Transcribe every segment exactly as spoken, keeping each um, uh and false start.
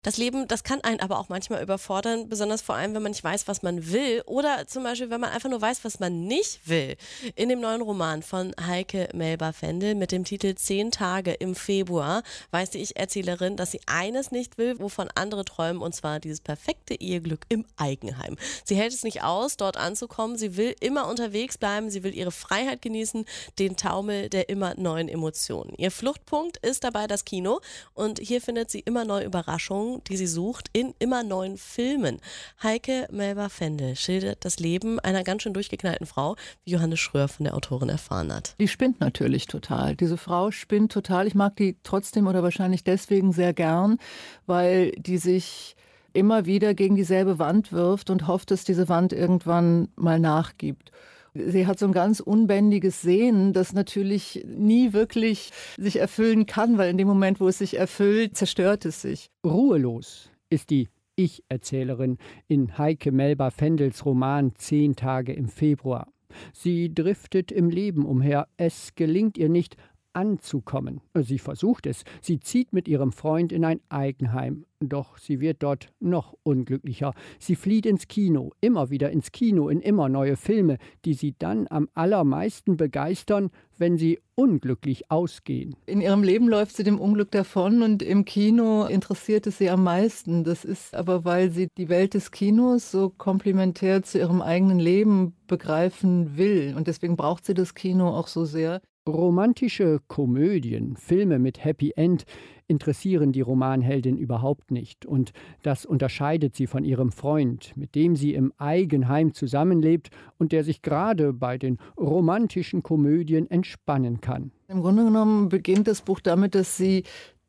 Das Leben, das kann einen aber auch manchmal überfordern, besonders vor allem, wenn man nicht weiß, was man will oder zum Beispiel, wenn man einfach nur weiß, was man nicht will. In dem neuen Roman von Heike Melba-Vendel mit dem Titel Zehn Tage im Februar weiß die Ich-Erzählerin, dass sie eines nicht will, wovon andere träumen, und zwar dieses perfekte Eheglück im Eigenheim. Sie hält es nicht aus, dort anzukommen. Sie will immer unterwegs bleiben. Sie will ihre Freiheit genießen, den Taumel der immer neuen Emotionen. Ihr Fluchtpunkt ist dabei das Kino und hier findet sie immer neue Überraschungen, die sie sucht, in immer neuen Filmen. Heike Melba-Vendel schildert das Leben einer ganz schön durchgeknallten Frau, wie Johannes Schröer von der Autorin erfahren hat. Die spinnt natürlich total. Diese Frau spinnt total. Ich mag die trotzdem oder wahrscheinlich deswegen sehr gern, weil die sich immer wieder gegen dieselbe Wand wirft und hofft, dass diese Wand irgendwann mal nachgibt. Sie hat so ein ganz unbändiges Sehnen, das natürlich nie wirklich sich erfüllen kann, weil in dem Moment, wo es sich erfüllt, zerstört es sich. Ruhelos ist die Ich-Erzählerin in Heike Melba-Vendels Roman Zehn Tage im Februar. Sie driftet im Leben umher. Es gelingt ihr nicht, anzukommen. Sie versucht es. Sie zieht mit ihrem Freund in ein Eigenheim. Doch sie wird dort noch unglücklicher. Sie flieht ins Kino, immer wieder ins Kino, in immer neue Filme, die sie dann am allermeisten begeistern, wenn sie unglücklich ausgehen. In ihrem Leben läuft sie dem Unglück davon und im Kino interessiert es sie am meisten. Das ist aber, weil sie die Welt des Kinos so komplementär zu ihrem eigenen Leben begreifen will. Und deswegen braucht sie das Kino auch so sehr. Romantische Komödien, Filme mit Happy End interessieren die Romanheldin überhaupt nicht. Und das unterscheidet sie von ihrem Freund, mit dem sie im Eigenheim zusammenlebt und der sich gerade bei den romantischen Komödien entspannen kann. Im Grunde genommen beginnt das Buch damit, dass sie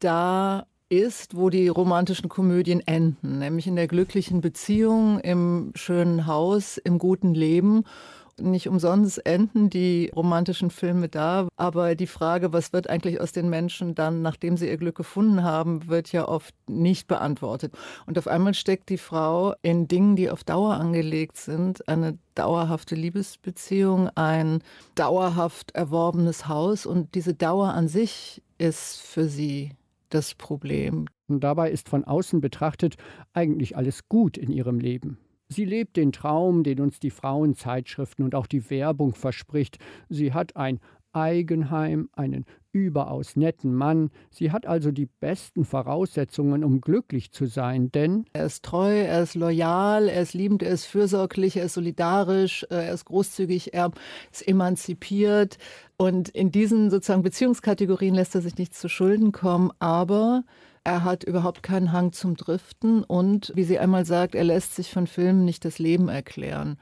da ist, wo die romantischen Komödien enden, nämlich in der glücklichen Beziehung, im schönen Haus, im guten Leben. Nicht umsonst enden die romantischen Filme da, aber die Frage, was wird eigentlich aus den Menschen dann, nachdem sie ihr Glück gefunden haben, wird ja oft nicht beantwortet. Und auf einmal steckt die Frau in Dingen, die auf Dauer angelegt sind, eine dauerhafte Liebesbeziehung, ein dauerhaft erworbenes Haus, und diese Dauer an sich ist für sie das Problem. Und dabei ist von außen betrachtet eigentlich alles gut in ihrem Leben. Sie lebt den Traum, den uns die Frauenzeitschriften und auch die Werbung verspricht. Sie hat ein Eigenheim, einen überaus netten Mann. Sie hat also die besten Voraussetzungen, um glücklich zu sein, denn er ist treu, er ist loyal, er ist liebend, er ist fürsorglich, er ist solidarisch, er ist großzügig, er ist emanzipiert. Und in diesen sozusagen Beziehungskategorien lässt er sich nichts zu Schulden kommen, aber er hat überhaupt keinen Hang zum Driften und, wie sie einmal sagt, er lässt sich von Filmen nicht das Leben erklären.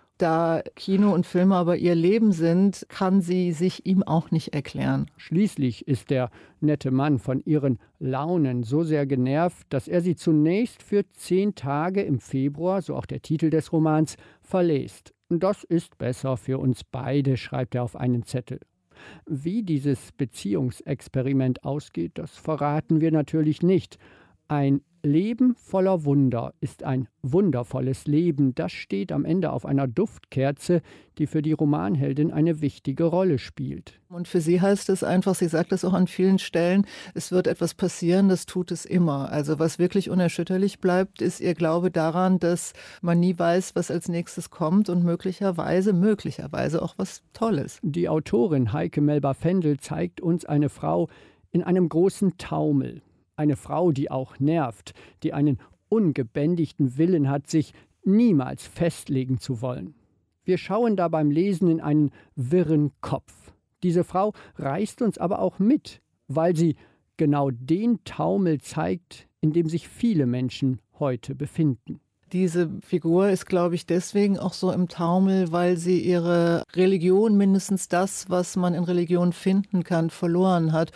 Da Kino und Filme aber ihr Leben sind, kann sie sich ihm auch nicht erklären. Schließlich ist der nette Mann von ihren Launen so sehr genervt, dass er sie zunächst für zehn Tage im Februar, so auch der Titel des Romans, verlässt. Das ist besser für uns beide, schreibt er auf einen Zettel. Wie dieses Beziehungsexperiment ausgeht, das verraten wir natürlich nicht. Ein Leben voller Wunder ist ein wundervolles Leben. Das steht am Ende auf einer Duftkerze, die für die Romanheldin eine wichtige Rolle spielt. Und für sie heißt es einfach, sie sagt das auch an vielen Stellen, es wird etwas passieren, das tut es immer. Also was wirklich unerschütterlich bleibt, ist ihr Glaube daran, dass man nie weiß, was als nächstes kommt und möglicherweise, möglicherweise auch was Tolles. Die Autorin Heike Melba-Vendel zeigt uns eine Frau in einem großen Taumel. Eine Frau, die auch nervt, die einen ungebändigten Willen hat, sich niemals festlegen zu wollen. Wir schauen da beim Lesen in einen wirren Kopf. Diese Frau reißt uns aber auch mit, weil sie genau den Taumel zeigt, in dem sich viele Menschen heute befinden. Diese Figur ist, glaube ich, deswegen auch so im Taumel, weil sie ihre Religion, mindestens das, was man in Religion finden kann, verloren hat.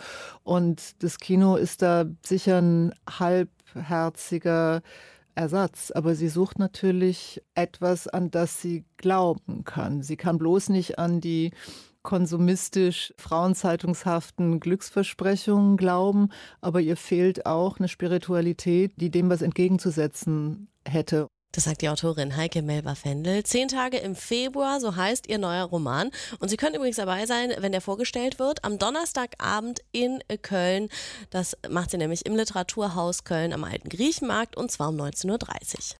Und das Kino ist da sicher ein halbherziger Ersatz. Aber sie sucht natürlich etwas, an das sie glauben kann. Sie kann bloß nicht an die konsumistisch frauenzeitungshaften Glücksversprechungen glauben, aber ihr fehlt auch eine Spiritualität, die dem was entgegenzusetzen hätte. Das sagt die Autorin Heike Melba-Fendel. Zehn Tage im Februar, so heißt ihr neuer Roman. Und Sie können übrigens dabei sein, wenn der vorgestellt wird, am Donnerstagabend in Köln. Das macht sie nämlich im Literaturhaus Köln am Alten Griechenmarkt und zwar um neunzehn Uhr dreißig.